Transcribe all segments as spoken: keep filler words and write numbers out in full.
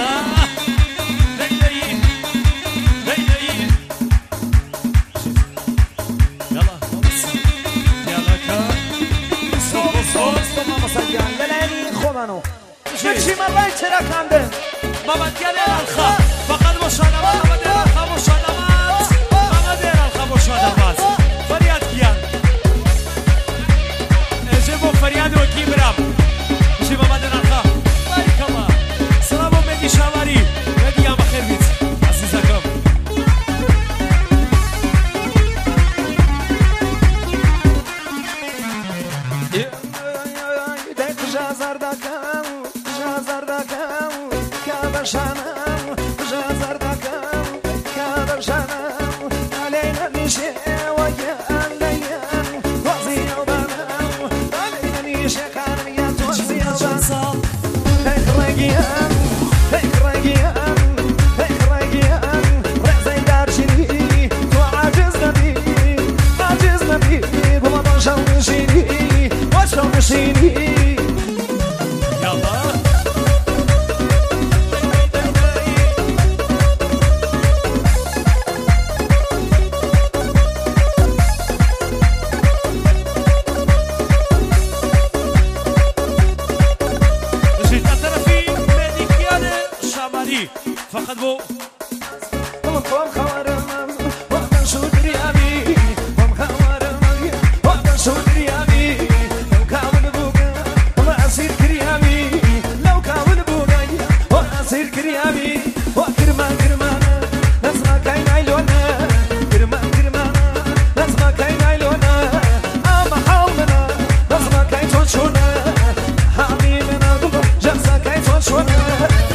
شي مرة يترى كامدن ماما ديال الخا فقط مشاهدات ماما ديال الخا مشاهدات ماما ديال الخا مشاهدات فرياد كيان جيبوا فرياد وكي برام جيب ماما ديال الخا بارك الله سلام مدي شاماري مدي يا بخير بيت عزيزكم شانم جزر دکم کار شانم علينا نشي ويان ليان وزي وبنام علينا نشي خانم وزي وبنام هيك رجيان هيك رجيان هيك رجيان رزي دارشني وعجزنا بي عجزنا بي وما نشوشني وشوشني فقط بو قوم خوارم وقت شو دريامي قوم خوارم وقت شو دريامي لو كاول بوقا وما أصير كريامي لو كاول بوقا وما أصير كريامي وكرمان كرمانا نسمع كاين عيلونا كرمان كرمانا نسمع كاين عيلونا أما حولنا نسمع كاين تونشونا حبيبنا قبل جلسة كاين تونشونا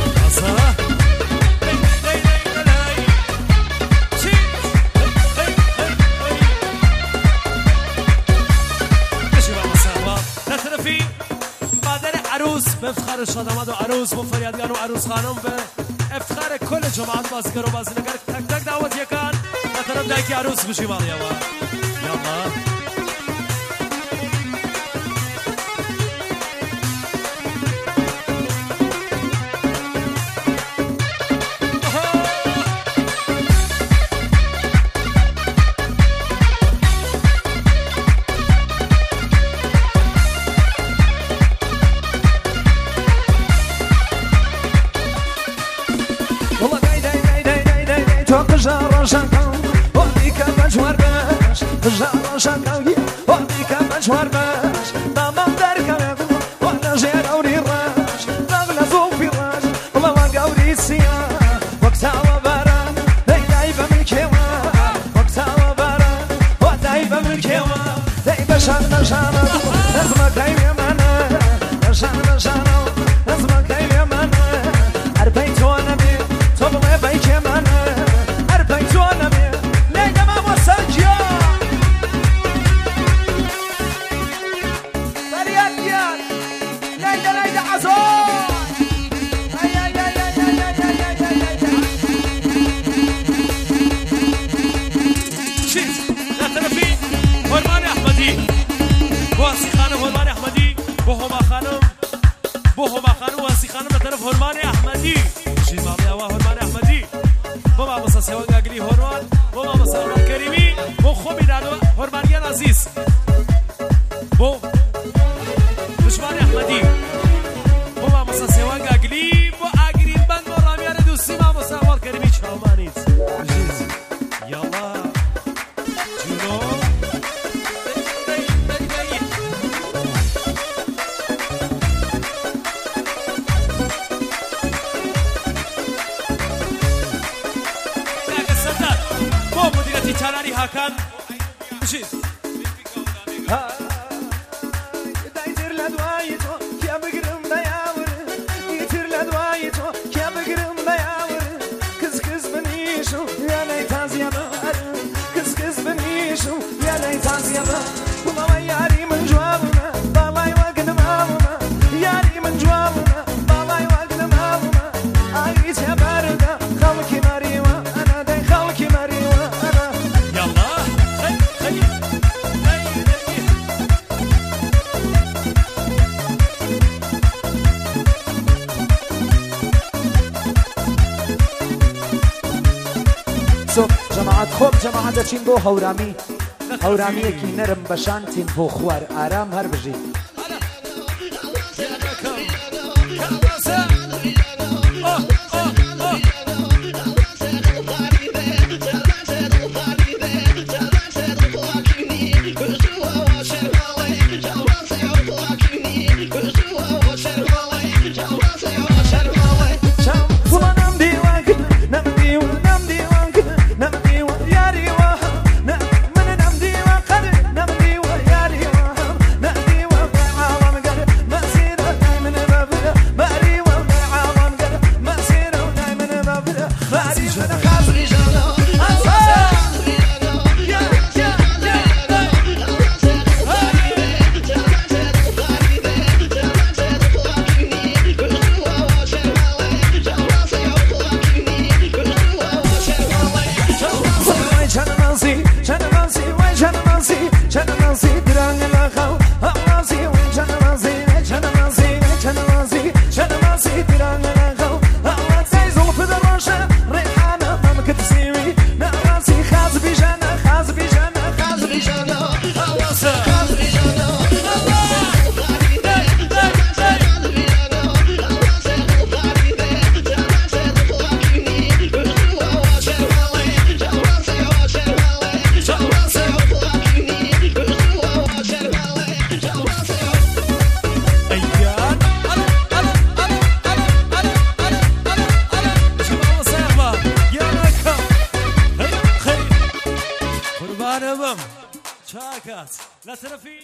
افتخار شاداماد و عروس و فریادگان و عروس خانم به افتخار کل جماعت بازیگر و بازیگر تک تک دعوت یکان و طرف دایکی عروس بشیم آلی اما یالله جارا شاكاو وبيك مجوار باش جارا شاكاو وبيك مجوار باش تمام دركا وانا جير اوري الراش نغلى فوق في الراش والله ما قوري السيا وقتها وباران دايبه من الكيوا وقتها وباران ودايبه من الكيوا دايبه شانا شانا لازم كاين يا مانا شانا شانا لازم كاين يا مانا اربيت وانا بي طبعا بيك يا مانا بيتونا بيه ليلة ما وصلتيا فرياد ديال ليلة ليلة عزوز هيا هيا هيا هيا هيا هيا هيا شيز لا تنفي هرمان أحمدي واسي خانم هرمان أحمدي بوهما خانم بوهما خانم واسي خانم لطرف هرمان أحمدي شيز مامي هوا هرمان أحمدي بابا مسا سوان گاگلی هرمان بابا مسا هرمان کریمی بو خوبی دانو هرمانیان عزیز بو دشمن احمدی بابا مسا سوان گاگلی بو آگرین بند بو رامیان دوستی ما مسا هرمان کریمی چامانیت عزیز یالا جونو تاراری هاکان چیز دایتر لدوای تو که بگرم دیاور دایتر لدوای تو که بگرم دیاور کس کس بنیشو یا نیتازیا بر کس کس بنیشو یا نیتازیا بر بابا یاری من جوابنا بالای وقت مامنا یاری من جوابنا بالای وقت مامنا آیت یا بردا خالکی مریوا انا دی خالکی مریوا یالله خۆم جەماعەت دەچین بۆ هەورامی هەورامiyەکی نەرم بەشانتین بۆ خوار ئارام هەر بژین لا ترفي